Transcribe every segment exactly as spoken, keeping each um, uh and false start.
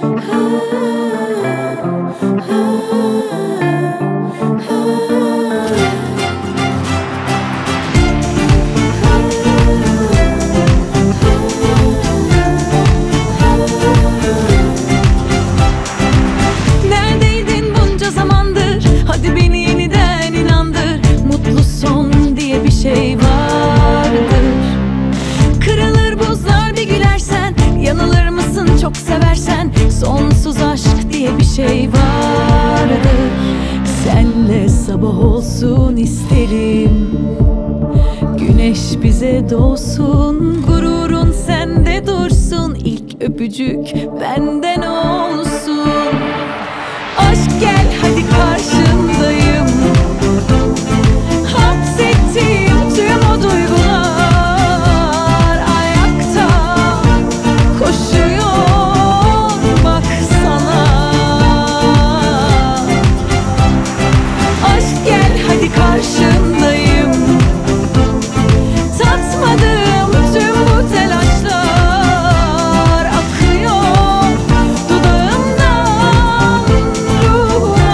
Neredeydin bunca zamandır? Hadi beni yeniden inandır. Mutlu son diye bir şey vardır. Kırılır buzlar bir gülersen. Yanılır mısın çok seversen? Sonsuz aşk diye bir şey vardır. Senle sabah olsun isterim. Güneş bize doğsun, gururun sende dursun. İlk öpücük benden olsun. Aşk gel hadi karşındayım. Hapsettiğim tüm o duygular ayakta koşuyor baksana. Aşk gel hadi karşındayım. Tatmadığım tüm bu telaşlar akıyor dudağımdan ruhuma.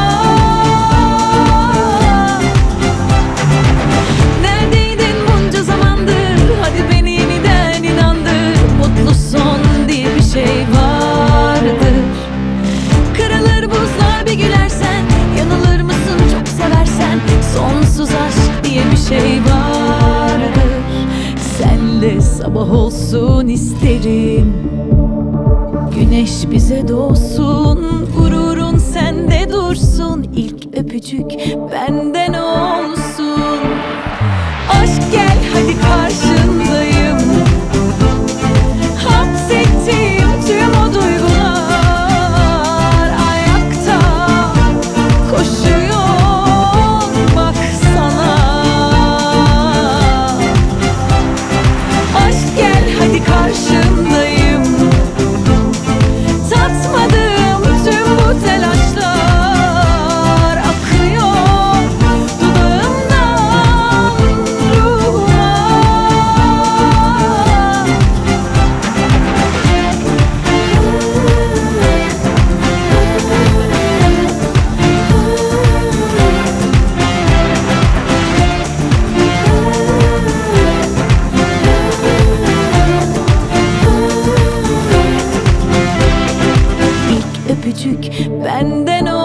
Neredeydin bunca zamandır? Hadi beni yeniden inandır. Mutlu son diye bir şey vardır. Kırılır buzlar bir gülersen. Yanılır mısın çok seversen? Sonsuz aşk diye bir şey vardır. Senle sabah olsun isterim. Güneş bize doğsun, gururun sende dursun. İlk öpücük benden olsun. Aşk gel hadi karşındayım. Hapsettiğim tüm o duygular ayakta koşuyor baksana. Aşk gel hadi karşındayım. Tatmadığım tüm bu telaşlar akıyor dudağımdan ruhuma. İlk öpücük benden